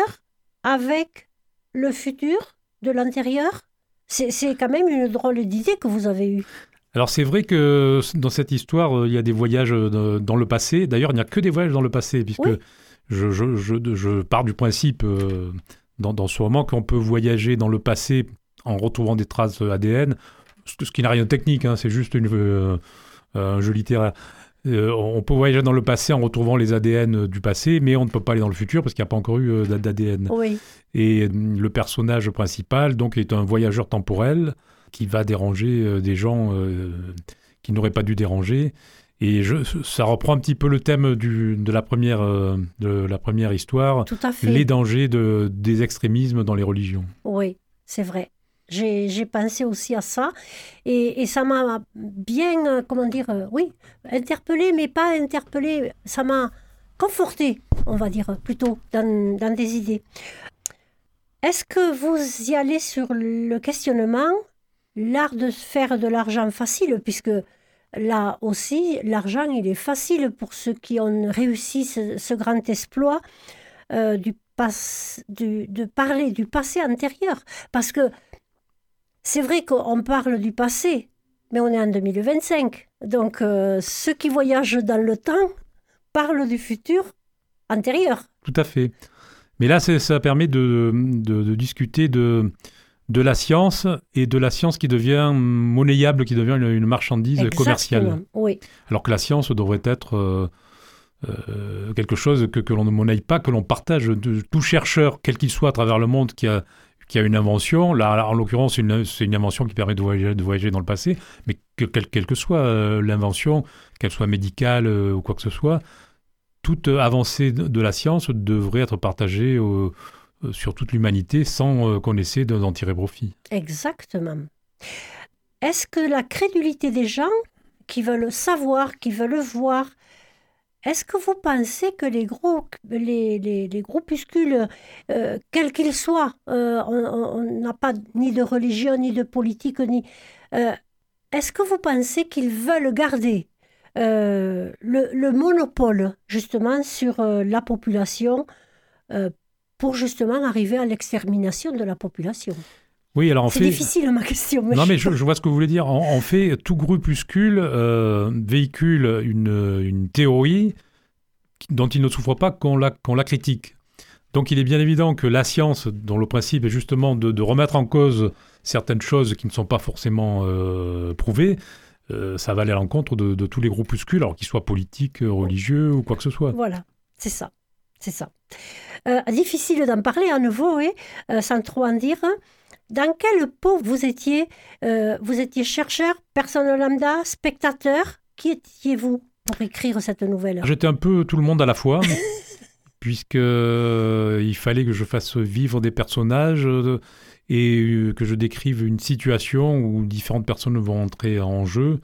avec le futur de l'antérieur? C'est, c'est quand même une drôle d'idée que vous avez eue.
Alors c'est vrai que dans cette histoire, il y a des voyages dans le passé. D'ailleurs, il n'y a que des voyages dans le passé, puisque oui. je, je, je, je pars du principe euh, dans, dans ce roman qu'on peut voyager dans le passé en retrouvant des traces A D N, ce qui n'a rien de technique, hein, c'est juste une, euh, un jeu littéraire. Euh, on peut voyager dans le passé en retrouvant les A D N du passé, mais on ne peut pas aller dans le futur parce qu'il n'y a pas encore eu euh, d'A D N.
Oui.
Et le personnage principal donc, est un voyageur temporel qui va déranger euh, des gens euh, qui n'auraient pas dû déranger. Et je, ça reprend un petit peu le thème du, de, la première, euh, de la première histoire,
tout à fait.
Les dangers de, des extrémismes dans les religions.
Oui, c'est vrai. J'ai, j'ai pensé aussi à ça et, et ça m'a bien, euh, comment dire, euh, oui, interpellée, mais pas interpellée, ça m'a confortée, on va dire, plutôt, dans, dans des idées. Est-ce que vous y allez sur le questionnement, l'art de faire de l'argent facile, puisque là aussi, l'argent, il est facile pour ceux qui ont réussi ce, ce grand exploit euh, du, pas, du, de parler du passé antérieur, parce que c'est vrai qu'on parle du passé, mais on est en deux mille vingt-cinq. Donc, euh, ceux qui voyagent dans le temps parlent du futur antérieur.
Tout à fait. Mais là, ça permet de, de, de discuter de, de la science et de la science qui devient monnayable, qui devient une, une marchandise
Exactement,
commerciale.
Oui.
Alors que la science devrait être euh, euh, quelque chose que, que l'on ne monnaie pas, que l'on partage. De, tout chercheur, quel qu'il soit à travers le monde, qui a... qui a une invention, là en l'occurrence une, c'est une invention qui permet de voyager, de voyager dans le passé, mais que, quelle, quelle que soit euh, l'invention, qu'elle soit médicale euh, ou quoi que ce soit, toute avancée de, de la science devrait être partagée euh, euh, sur toute l'humanité sans euh, qu'on essaie d'en tirer profit.
Exactement. Est-ce que la crédulité des gens qui veulent savoir, qui veulent voir, est-ce que vous pensez que les, gros, les, les, les groupuscules, euh, quels qu'ils soient, euh, on n'a pas ni de religion, ni de politique, ni... Euh, est-ce que vous pensez qu'ils veulent garder euh, le, le monopole, justement, sur euh, la population euh, pour, justement, arriver à l'extermination de la population?
Oui, alors en
C'est
fait...
difficile, ma question. Mais
non,
je...
mais je, je vois ce que vous voulez dire. En, en fait, tout groupuscule euh, véhicule une, une théorie dont il ne souffre pas qu'on la, qu'on la critique. Donc il est bien évident que la science, dont le principe est justement de, de remettre en cause certaines choses qui ne sont pas forcément euh, prouvées, euh, ça va aller à l'encontre de, de tous les groupuscules, alors qu'ils soient politiques, religieux ou quoi que ce soit.
Voilà, c'est ça. C'est ça. Euh, difficile d'en parler à nouveau, oui, euh, sans trop en dire. Dans quelle peau vous étiez euh, Vous étiez chercheur, personne lambda, spectateur? Qui étiez-vous pour écrire cette nouvelle?
J'étais un peu tout le monde à la fois, puisqu'il euh, fallait que je fasse vivre des personnages euh, et euh, que je décrive une situation où différentes personnes vont entrer en jeu.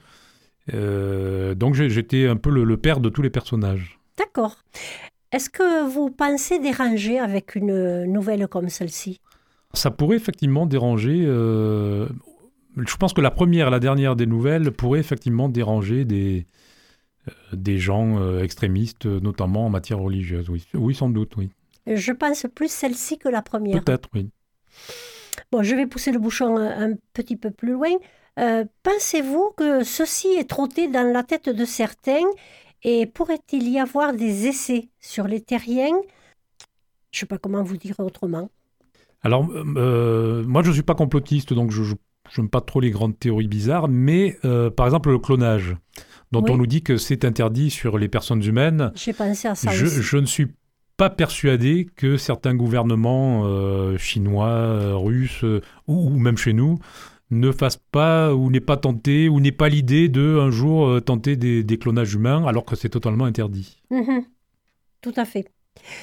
Euh, donc j'étais un peu le, le père de tous les personnages.
D'accord. Est-ce que vous pensez déranger avec une nouvelle comme celle-ci?
Ça pourrait effectivement déranger. Euh, je pense que la première et la dernière des nouvelles pourraient effectivement déranger des, euh, des gens euh, extrémistes, notamment en matière religieuse. Oui, oui, sans doute, oui.
Je pense plus celle-ci que la première.
Peut-être, oui.
Bon, je vais pousser le bouchon un, un petit peu plus loin. Euh, pensez-vous que ceci est trotté dans la tête de certains et pourrait-il y avoir des essais sur les terriens? Je ne sais pas comment vous dire autrement.
Alors, euh, moi, je ne suis pas complotiste, donc je n'aime pas trop les grandes théories bizarres, mais euh, par exemple, le clonage, dont oui. on nous dit que c'est interdit sur les personnes humaines.
J'ai pensé à ça
je,
aussi.
Je ne suis pas persuadé que certains gouvernements euh, chinois, euh, russes, euh, ou, ou même chez nous, ne fassent pas, ou n'aient pas tenté, ou n'aient pas l'idée de, un jour, euh, tenter des, des clonages humains, alors que c'est totalement interdit.
Mmh, tout à fait.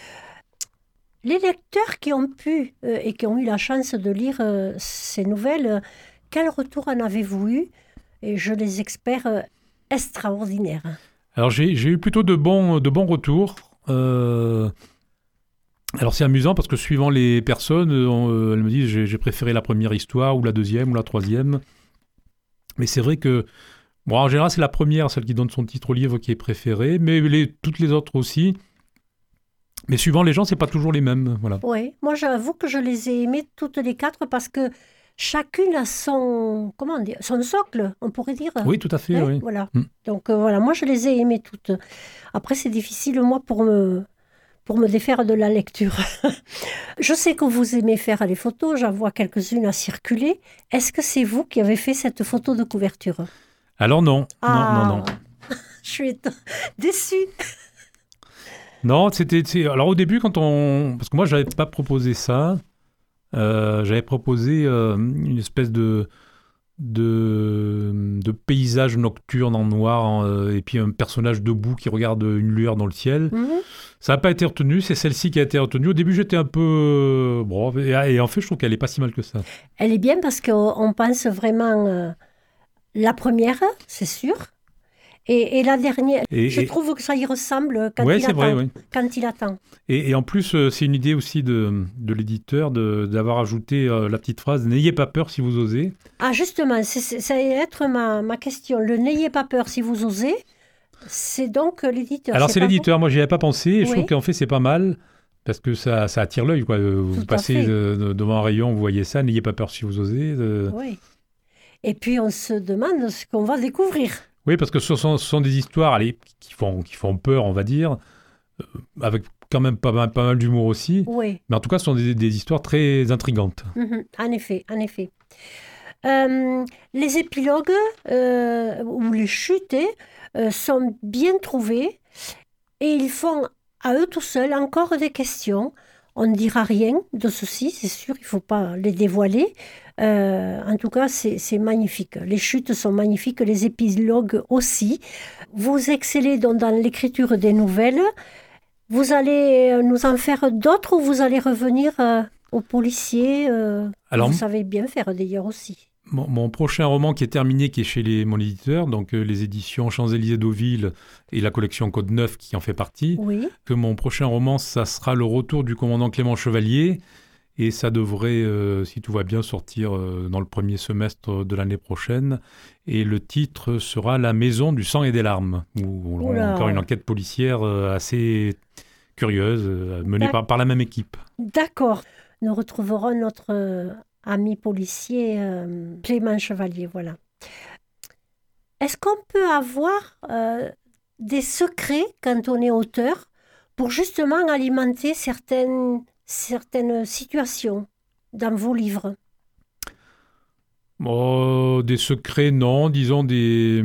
Les lecteurs qui ont pu euh, et qui ont eu la chance de lire euh, ces nouvelles, euh, quel retour en avez-vous eu? Et je les espère euh, extraordinaires.
Alors j'ai, j'ai eu plutôt de bons, de bons retours. Euh... Alors c'est amusant parce que suivant les personnes, euh, elles me disent j'ai, j'ai préféré la première histoire ou la deuxième ou la troisième. Mais c'est vrai que, bon, en général c'est la première, celle qui donne son titre au livre, qui est préférée, mais les, toutes les autres aussi. Mais suivant les gens, c'est pas toujours les mêmes, voilà.
Oui, moi j'avoue que je les ai aimées toutes les quatre parce que chacune a son, comment dire, son socle, on pourrait dire.
Oui, tout à fait, hein, oui.
Voilà.
Mm.
Donc euh, voilà, moi je les ai aimées toutes. Après, c'est difficile, moi, pour me, pour me défaire de la lecture. Je sais que vous aimez faire les photos, j'en vois quelques-unes à circuler. Est-ce que c'est vous qui avez fait cette photo de couverture?
Alors non,
ah,
non, non, non.
Je suis déçue.
Non, c'était, c'est, alors au début, quand on... Parce que moi, je n'avais pas proposé ça. Euh, j'avais proposé euh, une espèce de, de, de paysage nocturne en noir, en, et puis un personnage debout qui regarde une lueur dans le ciel. Mmh. Ça n'a pas été retenu, c'est celle-ci qui a été retenue. Au début, j'étais un peu... Bon, et, et en fait, je trouve qu'elle n'est pas si mal que ça.
Elle est bien parce qu'on pense vraiment... Euh, la première, c'est sûr. Et, et la dernière, et, je et... trouve que ça y ressemble quand,
ouais,
il,
c'est
attend,
vrai, oui.
quand il attend.
Et, et en plus, euh, c'est une idée aussi de, de l'éditeur de, d'avoir ajouté euh, la petite phrase « N'ayez pas peur si vous osez ».
Ah justement, c'est, c'est, ça va être ma, ma question. Le « N'ayez pas peur si vous osez », c'est donc l'éditeur.
Alors c'est, c'est l'éditeur, vous? Moi j'y avais pas pensé, et oui. Je trouve qu'en fait c'est pas mal, parce que ça, ça attire l'œil, quoi. Vous Tout passez de, devant un rayon, vous voyez ça, « N'ayez pas peur si vous osez de... ».
Oui. Et puis on se demande ce qu'on va découvrir.
Oui, parce que ce sont, ce sont des histoires allez, qui, font, qui font peur, on va dire, euh, avec quand même pas mal, pas mal d'humour aussi.
Oui.
Mais en tout cas, ce sont des, des histoires très intrigantes.
Mmh, en effet, en effet. Euh, les épilogues euh, ou les chutes euh, sont bien trouvés et ils font à eux tout seuls encore des questions. On ne dira rien de ceci, c'est sûr, il ne faut pas les dévoiler. Euh, en tout cas, c'est, c'est magnifique. Les chutes sont magnifiques, les épilogues aussi. Vous excellez donc dans l'écriture des nouvelles. Vous allez nous en faire d'autres ou vous allez revenir euh, aux policiers euh, Alors, vous savez bien faire d'ailleurs aussi.
mon, mon prochain roman qui est terminé, qui est chez les, mon éditeur, donc euh, les éditions Champs-Élysées Deauville et la collection Code neuf qui en fait partie,
Oui.
que mon prochain roman, ça sera Le Retour du commandant Clément Chevalier, et ça devrait, euh, si tout va bien, sortir euh, dans le premier semestre de l'année prochaine. Et le titre sera La Maison du sang et des larmes, où on a encore une enquête policière euh, assez curieuse, euh, menée par, par la même équipe.
D'accord. Nous retrouverons notre euh, ami policier euh, Clément Chevalier, voilà. Est-ce qu'on peut avoir euh, des secrets quand on est auteur pour justement alimenter certaines, certaines situations dans vos livres?
Oh, des secrets, non. Disons des,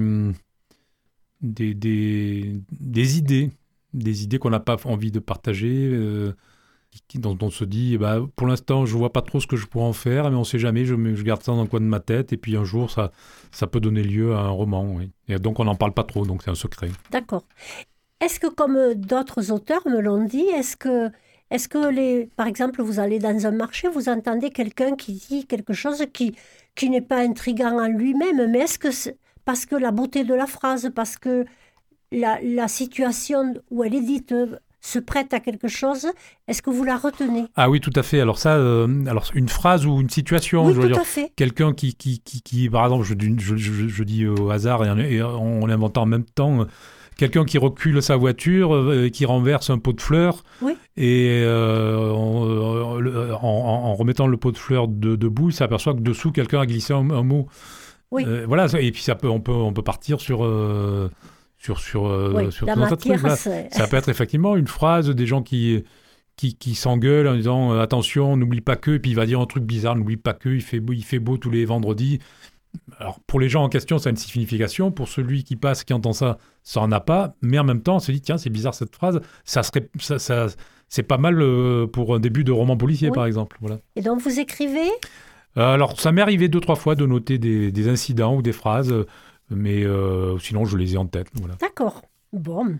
des, des, des idées. Des idées qu'on n'a pas envie de partager, euh, qui, dont on se dit, bah, pour l'instant, je ne vois pas trop ce que je pourrais en faire, mais on ne sait jamais, je, je garde ça dans le coin de ma tête, et puis un jour, ça, ça peut donner lieu à un roman. Oui. Et donc, on n'en parle pas trop, donc c'est un secret.
D'accord. Est-ce que, comme d'autres auteurs me l'ont dit, est-ce que, est-ce que les, par exemple, vous allez dans un marché, vous entendez quelqu'un qui dit quelque chose qui, qui n'est pas intriguant en lui-même, mais est-ce que c'est parce que la beauté de la phrase, parce que La, la situation où elle est dite euh, se prête à quelque chose, est-ce que vous la retenez?
Ah oui, tout à fait. Alors ça, euh, alors une phrase ou une situation,
Oui,
je veux
tout
dire,
à fait.
quelqu'un qui, qui, qui, qui, par exemple, je, je, je, je dis au hasard et, en, et en l'inventant en même temps, euh, quelqu'un qui recule sa voiture, euh, qui renverse un pot de fleurs,
Oui.
et euh, en, en, en remettant le pot de fleurs de, debout, il s'aperçoit que dessous, quelqu'un a glissé un, un mot.
Oui.
Euh, voilà, et puis ça peut, on, peut, on peut partir sur... Euh, sur, sur, euh,
Oui,
sur
la
tout un tas de
matière,
trucs, là.
c'est...
Ça peut être effectivement une phrase des gens qui, qui, qui s'engueulent en disant euh, attention, n'oublie pas que, et puis il va dire un truc bizarre, n'oublie pas que, il fait beau, il fait beau tous les vendredis. Alors pour les gens en question, ça a une signification. Pour celui qui passe, qui entend ça, ça en a pas. Mais en même temps, on se dit tiens, c'est bizarre cette phrase. Ça serait, ça, ça, c'est pas mal euh, pour un début de roman policier, oui. Par exemple. Voilà.
Et donc vous écrivez?
euh, Alors ça m'est arrivé deux trois fois de noter des, des incidents ou des phrases. Mais euh, sinon, je les ai en tête. Voilà.
D'accord. Bon.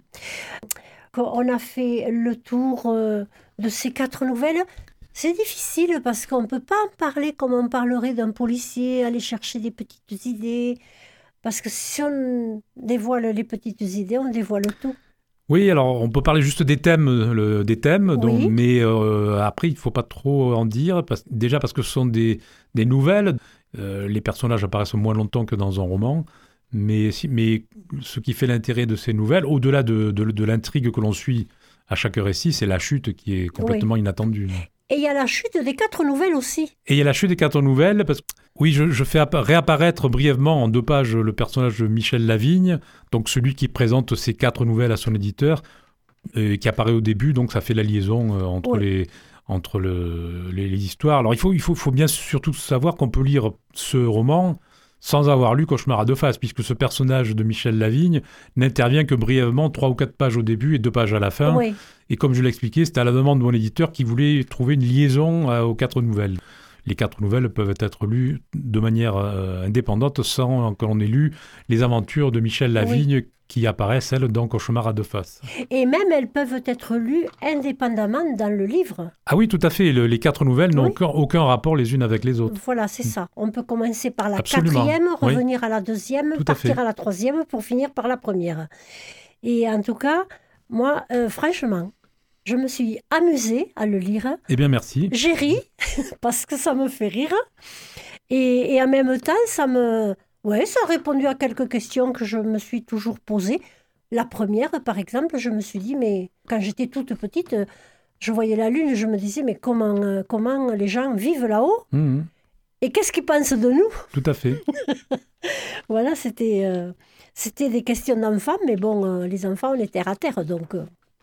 On a fait le tour euh, de ces quatre nouvelles. C'est difficile parce qu'on ne peut pas en parler comme on parlerait d'un policier, aller chercher des petites idées. Parce que si on dévoile les petites idées, on dévoile tout.
Oui, alors on peut parler juste des thèmes, le, des thèmes,
oui.
donc, mais euh, après, il ne faut pas trop en dire. Parce, déjà parce que ce sont des, des nouvelles. Euh, les personnages apparaissent moins longtemps que dans un roman. Mais, mais ce qui fait l'intérêt de ces nouvelles, au-delà de, de, de l'intrigue que l'on suit à chaque récit, c'est la chute qui est complètement oui. inattendue.
Et il y a la chute des quatre nouvelles aussi.
Et il y a la chute des quatre nouvelles, parce que oui, je, je fais réapparaître brièvement en deux pages le personnage de Michel Lavigne, donc celui qui présente ces quatre nouvelles à son éditeur, euh, qui apparaît au début, donc ça fait la liaison euh, entre, oui. les, entre le, les, les histoires. Alors il faut, il faut, faut bien surtout savoir qu'on peut lire ce roman sans avoir lu Cauchemar à deux faces, puisque ce personnage de Michel Lavigne n'intervient que brièvement, trois ou quatre pages au début et deux pages à la fin.
Oui.
Et comme je l'ai expliqué, c'était à la demande de mon éditeur qui voulait trouver une liaison euh, aux quatre nouvelles. Les quatre nouvelles peuvent être lues de manière euh, indépendante sans que l'on ait lu les aventures de Michel Lavigne oui. qui apparaissent, elles, dans Cauchemar à deux faces.
Et même elles peuvent être lues indépendamment dans le livre.
Ah oui, tout à fait. Le, les quatre nouvelles oui. n'ont aucun, aucun rapport les unes avec les autres.
Voilà, c'est ça. On peut commencer par la
Absolument.
quatrième, revenir
oui.
à la deuxième,
tout
partir à, à la troisième pour finir par la première. Et en tout cas, moi, euh, franchement, je me suis amusée à le lire.
Eh bien, merci.
J'ai ri, parce que ça me fait rire. Et, et en même temps, ça me... Ouais, ça a répondu à quelques questions que je me suis toujours posées. La première, par exemple, je me suis dit, mais quand j'étais toute petite, je voyais la lune, je me disais, mais comment, comment les gens vivent là-haut mmh. Et qu'est-ce qu'ils pensent de nous?
Tout à fait.
Voilà, c'était, euh, c'était des questions d'enfants, mais bon, euh, les enfants, on est terre à terre, donc... Euh,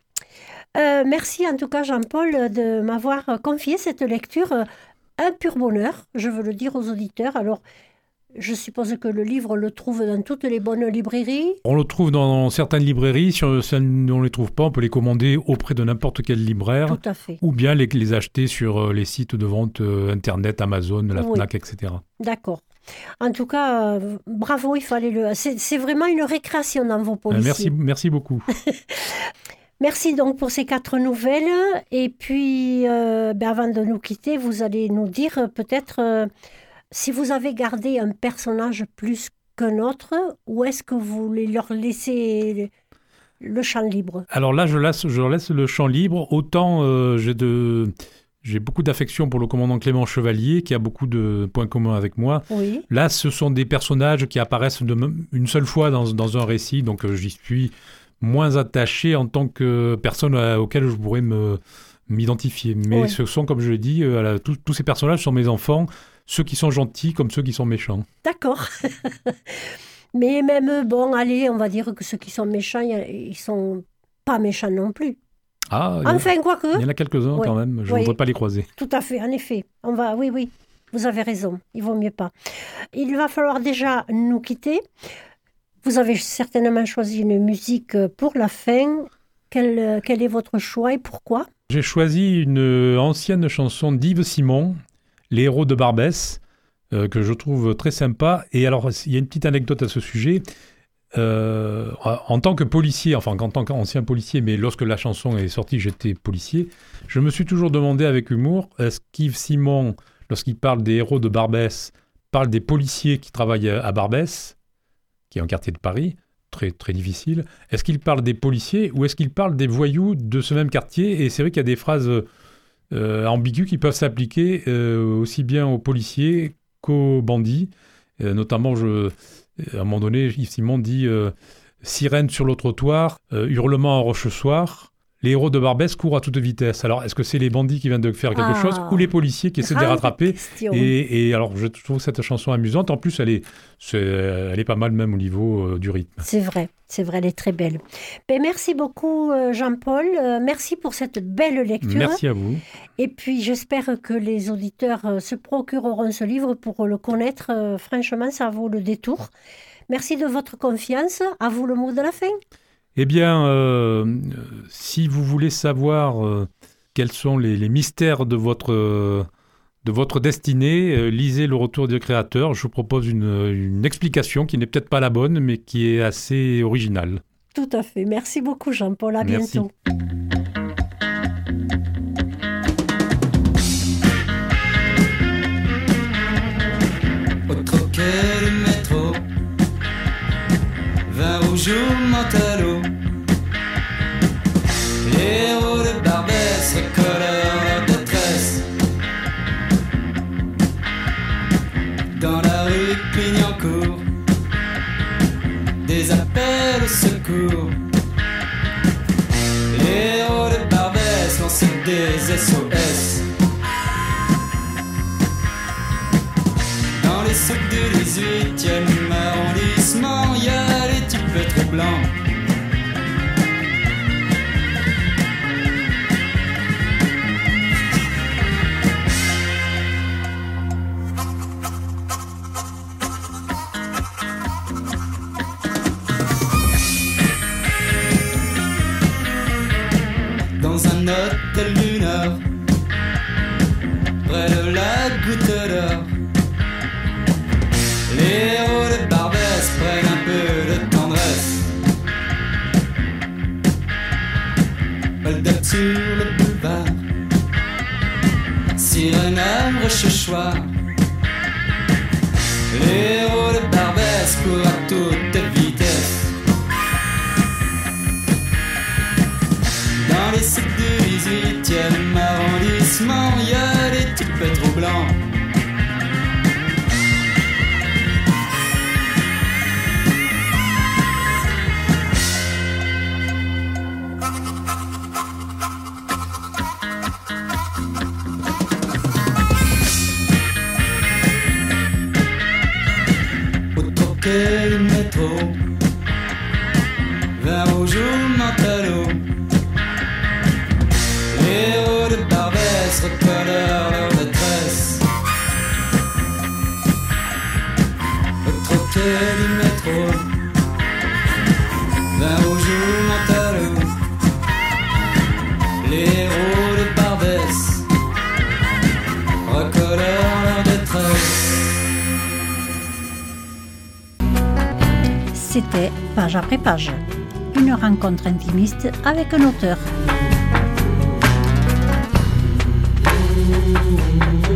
Euh, merci en tout cas Jean-Paul de m'avoir confié cette lecture, un pur bonheur, je veux le dire aux auditeurs. Alors je suppose que le livre on le trouve dans toutes les bonnes librairies.
On le trouve dans certaines librairies, si on ne les trouve pas, on peut les commander auprès de n'importe quel libraire.
Tout à fait.
Ou bien les, les acheter sur les sites de vente internet, Amazon, la
oui.
Fnac, et cetera.
D'accord. En tout cas, euh, bravo, il fallait le... C'est, c'est vraiment une récréation dans vos policiers.
Euh, merci, merci beaucoup.
Merci donc pour ces quatre nouvelles. Et puis, euh, ben avant de nous quitter, vous allez nous dire euh, peut-être euh, si vous avez gardé un personnage plus qu'un autre, ou est-ce que vous voulez leur laisser le champ libre?
Alors là, je laisse, je leur laisse le champ libre. Autant euh, j'ai, de, j'ai beaucoup d'affection pour le commandant Clément Chevalier, qui a beaucoup de points communs avec moi.
Oui.
Là, ce sont des personnages qui apparaissent de, une seule fois dans, dans un récit, donc euh, j'y suis moins attaché en tant que personne à, auquel je pourrais me, m'identifier. Mais oui. Ce sont, comme je l'ai dit, euh, tous, tous ces personnages sont mes enfants, ceux qui sont gentils comme ceux qui sont méchants.
D'accord. Mais même, bon, allez, on va dire que ceux qui sont méchants, ils sont pas méchants non plus.
Ah,
enfin, quoique.
Il y en a quelques-uns oui. quand même, je ne oui. voudrais pas les croiser.
Tout à fait, en effet. On va, oui, oui, vous avez raison, il vaut mieux pas. Il va falloir déjà nous quitter. Vous avez certainement choisi une musique pour la fin. Quel, quel est votre choix et pourquoi?
J'ai choisi une ancienne chanson d'Yves Simon, Les héros de Barbès, euh, que je trouve très sympa. Et alors, il y a une petite anecdote à ce sujet. Euh, en tant que policier, enfin en tant qu'ancien policier, mais lorsque la chanson est sortie, j'étais policier, je me suis toujours demandé avec humour, est-ce qu'Yves Simon, lorsqu'il parle des héros de Barbès, parle des policiers qui travaillent à Barbès, qui est un quartier de Paris, très, très difficile. Est-ce qu'il parle des policiers ou est-ce qu'il parle des voyous de ce même quartier? Et c'est vrai qu'il y a des phrases euh, ambiguës qui peuvent s'appliquer euh, aussi bien aux policiers qu'aux bandits. Euh, notamment, je, à un moment donné, Yves Simon dit euh, « Sirène sur le trottoir, euh, hurlement en rochessoir ». Les héros de Barbès courent à toute vitesse. Alors, est-ce que c'est les bandits qui viennent de faire quelque ah, chose ou les policiers qui essaient de les rattraper et, et alors, je trouve cette chanson amusante. En plus, elle est, c'est, elle est pas mal même au niveau euh, du rythme.
C'est vrai, c'est vrai, elle est très belle. Ben, merci beaucoup, Jean-Paul. Euh, merci pour cette belle lecture.
Merci à vous.
Et puis, j'espère que les auditeurs euh, se procureront ce livre pour le connaître. Euh, franchement, ça vaut le détour. Merci de votre confiance. À vous le mot de la fin.
Eh bien, euh, si vous voulez savoir euh, quels sont les, les mystères de votre, euh, de votre destinée, euh, lisez Le Retour du Créateur. Je vous propose une, une explication qui n'est peut-être pas la bonne, mais qui est assez originale.
Tout à fait. Merci beaucoup, Jean-Paul. À
Merci.
bientôt.
Au troquet du métro, vin rouge ou mentalo, les héros de Barbès recolèrent leur détresse. Dans la rue Clignancourt, des appels au secours. Les héros de Barbès lancent des S O S. Dans les souks du dix-huitième arrondissement, y a les types trop blancs. Dans un hôtel du Nord, près de la Goutte d'Or, les héros de Barbès prennent un peu de tendresse. Hold-up sur le boulevard, sirène à Rochechouart. Les héros de Barbès courent à toute vitesse. Dans les sites du dix-huitième arrondissement, y a des types trop blancs. Au troquet du métro, vin rouge ou mentalo, les héros de Barbès recolèrent leur détresse. Au troquet du métro, vin rouge ou mentalo, les héros de Barbès recolèrent leur détresse.
C'était Page après Page, une rencontre intimiste avec un auteur.
Ooh.